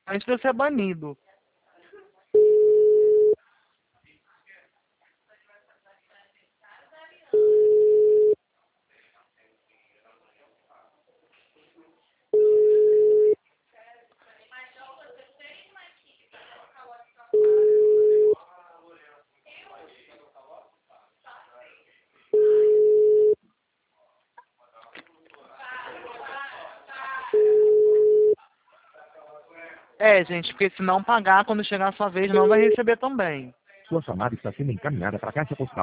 Antes de eu ser banido. É, gente, porque se não pagar, quando chegar a sua vez, não vai receber também. Sua chamada está sendo encaminhada para a caixa postal.